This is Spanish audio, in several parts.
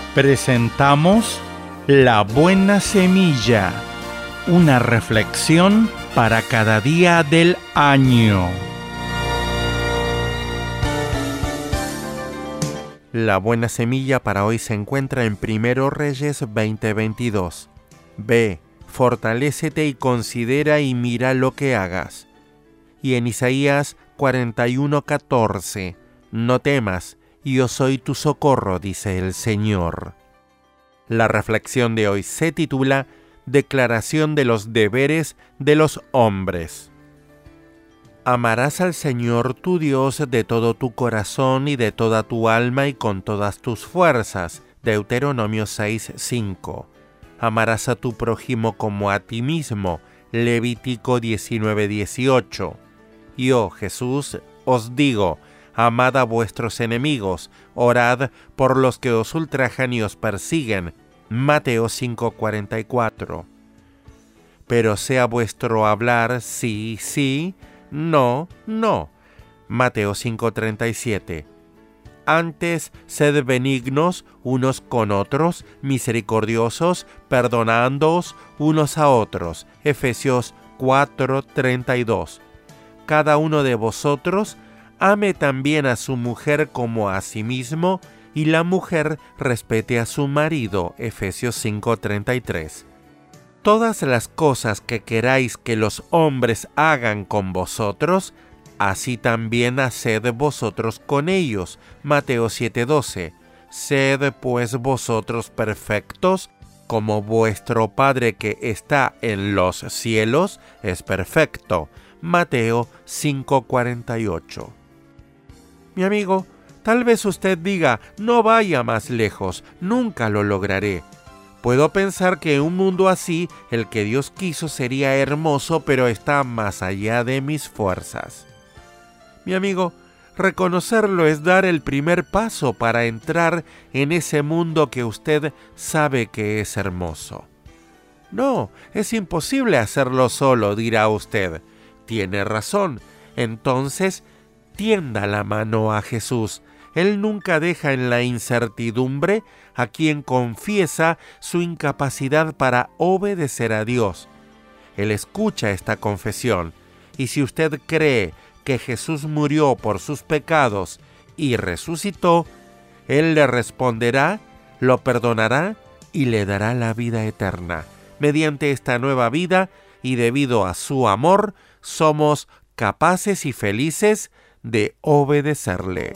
Presentamos La Buena Semilla, una reflexión para cada día del año. La buena semilla para hoy se encuentra en 1 Reyes 20:22. Ve, fortalécete y considera y mira lo que hagas. Y en Isaías 41:14, no temas, yo soy tu socorro, dice el Señor. La reflexión de hoy se titula Declaración de los deberes de los hombres. Amarás al Señor tu Dios de todo tu corazón y de toda tu alma y con todas tus fuerzas. Deuteronomio 6:5. Amarás a tu prójimo como a ti mismo. Levítico 19:18. Yo, Jesús, os digo, amad a vuestros enemigos, orad por los que os ultrajan y os persiguen. Mateo 5:44. Pero sea vuestro hablar sí, sí, no, no. Mateo 5:37. Antes, sed benignos unos con otros, misericordiosos, perdonándoos unos a otros. Efesios 4:32. Cada uno de vosotros ame también a su mujer como a sí mismo, y la mujer respete a su marido. Efesios 5:33. Todas las cosas que queráis que los hombres hagan con vosotros, así también haced vosotros con ellos. Mateo 7:12. Sed pues vosotros perfectos, como vuestro Padre que está en los cielos es perfecto. Mateo 5:48. Mi amigo, tal vez usted diga, no vaya más lejos, nunca lo lograré. Puedo pensar que en un mundo así, el que Dios quiso sería hermoso, pero está más allá de mis fuerzas. Mi amigo, reconocerlo es dar el primer paso para entrar en ese mundo que usted sabe que es hermoso. No, es imposible hacerlo solo, dirá usted. Tiene razón. Entonces, tienda la mano a Jesús. Él nunca deja en la incertidumbre a quien confiesa su incapacidad para obedecer a Dios. Él escucha esta confesión, y si usted cree que Jesús murió por sus pecados y resucitó, Él le responderá, lo perdonará y le dará la vida eterna. Mediante esta nueva vida y debido a su amor, somos capaces y felices de obedecerle.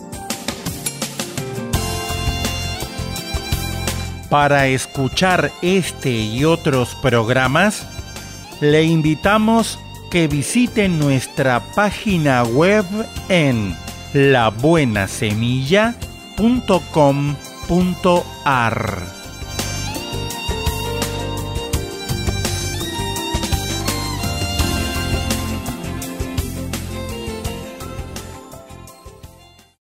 Para escuchar este y otros programas, le invitamos que visite nuestra página web en labuenasemilla.com.ar.